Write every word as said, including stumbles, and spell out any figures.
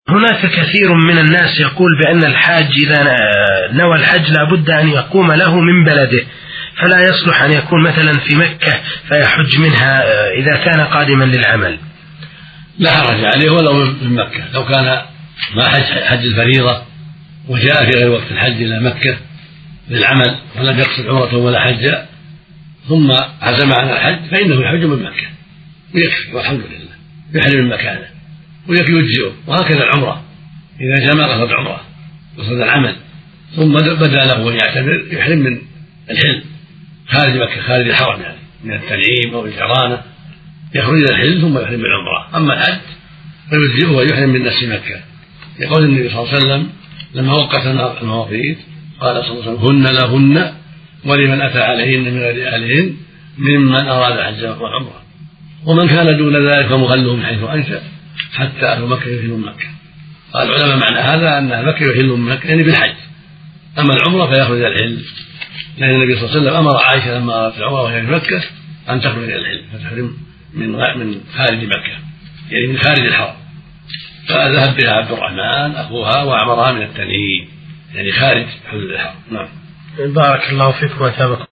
هناك كثير من الناس يقول بأن الحاج إذا نوى الحج لا بد أن يقوم له من بلده، فلا يصلح أن يكون مثلا في مكة فيحج منها إذا كان قادما للعمل. لا حرج عليه ولو من مكة، لو كان ما حج حج الفريضة وجاء في غير وقت الحج إلى مكة للعمل ولم يقصد عمرة ولا حج ثم عزم على الحج فإنه يحج من مكة ويكفي والحمد لله، يحرم من مكانه ويكفي يجزئه. وهكذا العمرة إذا جاء ما قصد عمرة قصد العمل ثم بدا له أن يعتمر يحرم من الحل خارج مكة خارج الحرم، يعني من التنعيم أو الجعرانة يخرج إلى الحل ثم يحرم بالعمرة. أما الحج فيجزئه ويحرم من نفس مكة، يقول النبي صلى الله عليه وسلم لما وقت المواقيت قال صلى الله عليه وسلم: هن لهن ولمن أتى عليهن من غير أهلهن ممن أراد الحج والعمرة، ومن كان دون ذلك فمغله من حيث أنشأ حتى أهل مكة يحلوا من مكة. قال العلماء معنى هذا أن أهل مكة يحلوا من مكة يعني بالحج، أما العمرة فيخرج إلى الحل، لأن النبي صلى الله عليه وسلم أمر عائشة لما أرادت العمرة وهي في مكة أن تخرج إلى الحل فتحرم من من خارج مكة يعني من خارج الحرم، فذهب بها عبد الرحمن أخوها وأمرها من التنعيم يعني خارج حدود الحرم. نعم. بارك الله فيكم وتابعكم.